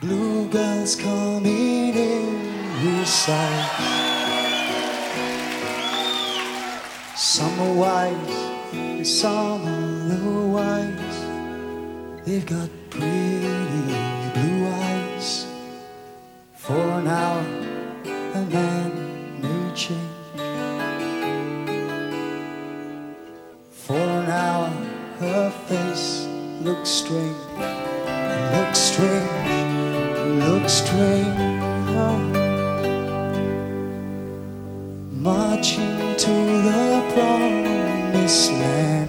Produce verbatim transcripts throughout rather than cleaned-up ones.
Bluebells coming in with sight. Some are wise and some are otherwise. They've got pretty blue eyes. For an hour a man may change. For an hour her face looks strange. Looks strange, looks strange. Oh. Marching to the promised land,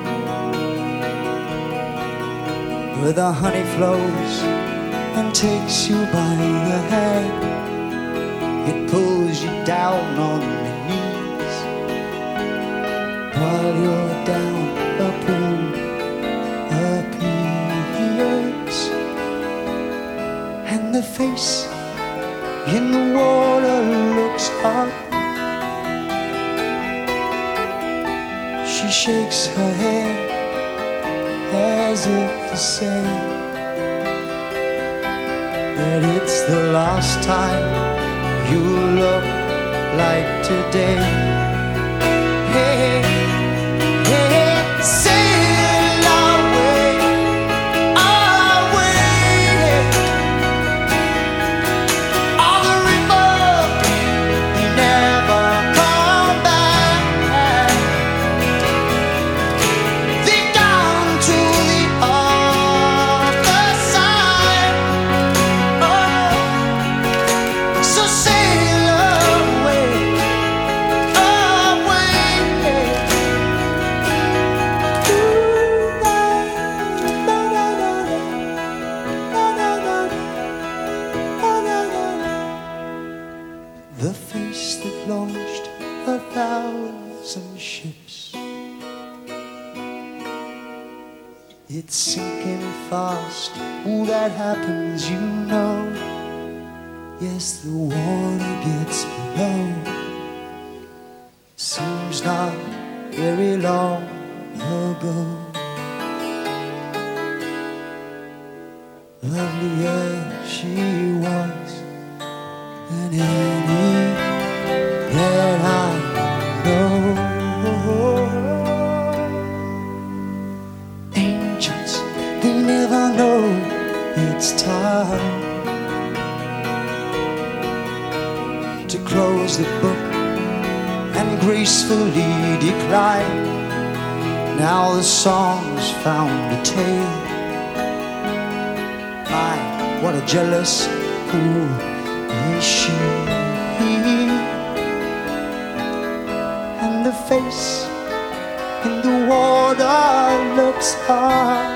where the honey flows and takes you by the hand. It pulls you down on your knees while you're down a pool appears, and the face in the water looks up. She shakes her head as if to say that it's the last time you look like today. Hey, hey, sail away, away on the river, you never come back. Think down to the other side. Oh, so sail away, away. Ooh, la, la, la, la, la, la, la, la, la, la, la. The face that launched a thousand ships, it's sinking fast. Oh, that happens, you know. Yes, the water gets below. Seems not very long ago. Lovely as she was than any that I know. Angels, they never know it's time to close the book and gracefully decline. Now the song's found a tale. My, what a jealous fool is she. And the face in the water looks hard.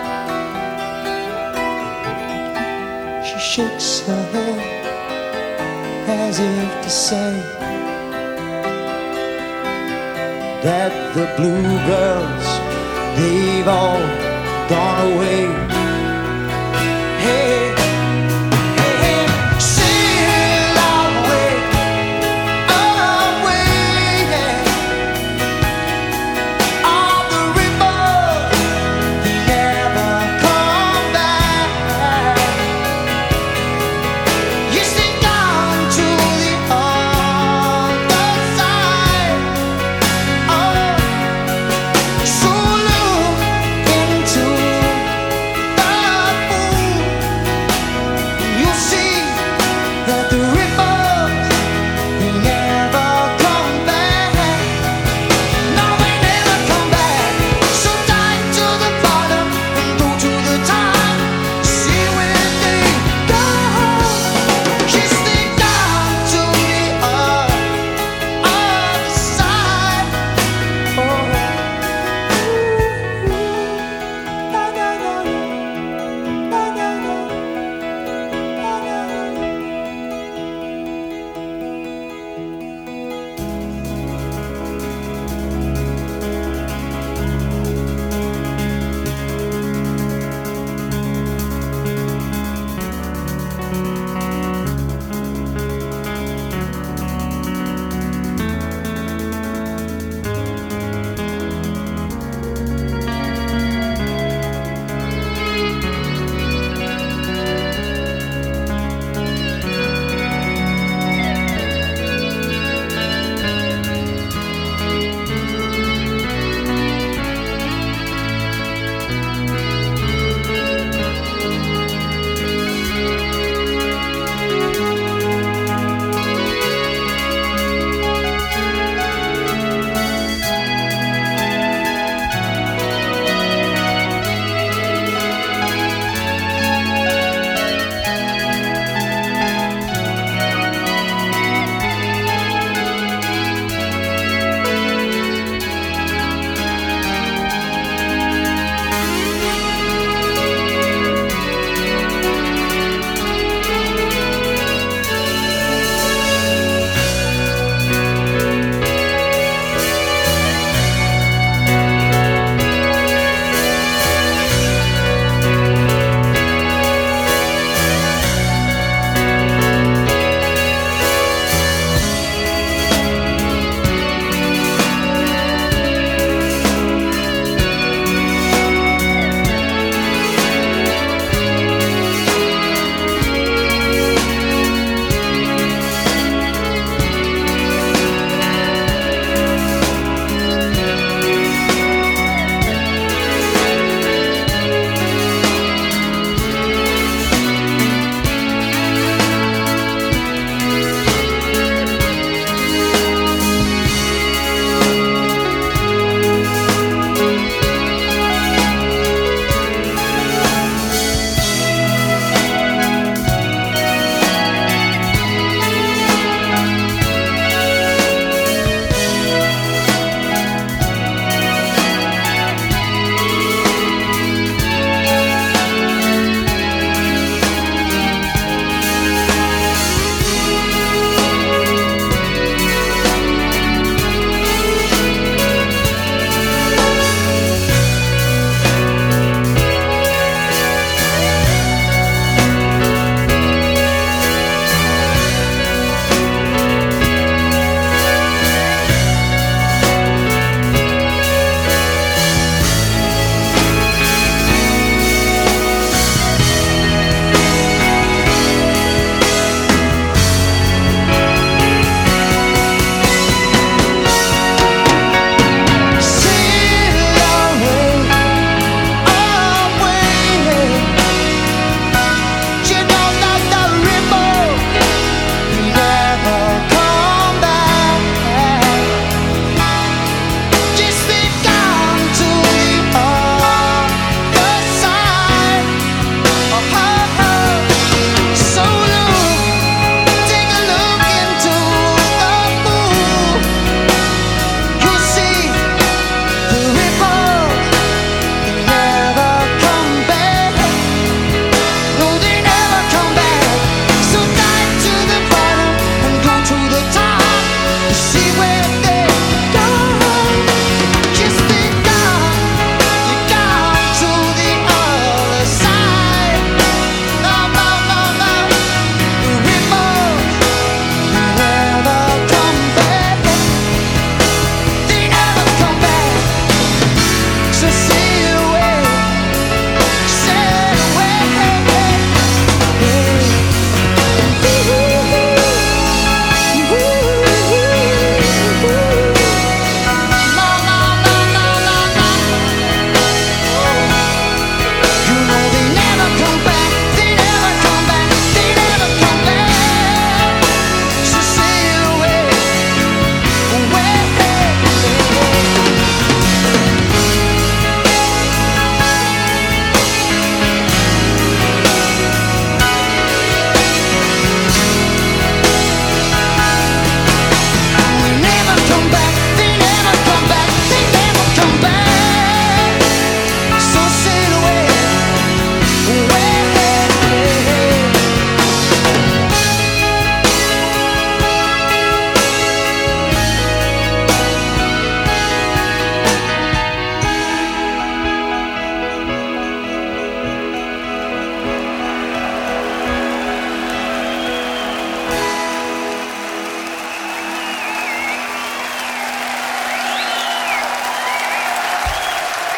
She shakes her head as if to say that the bluebirds, they've all gone away.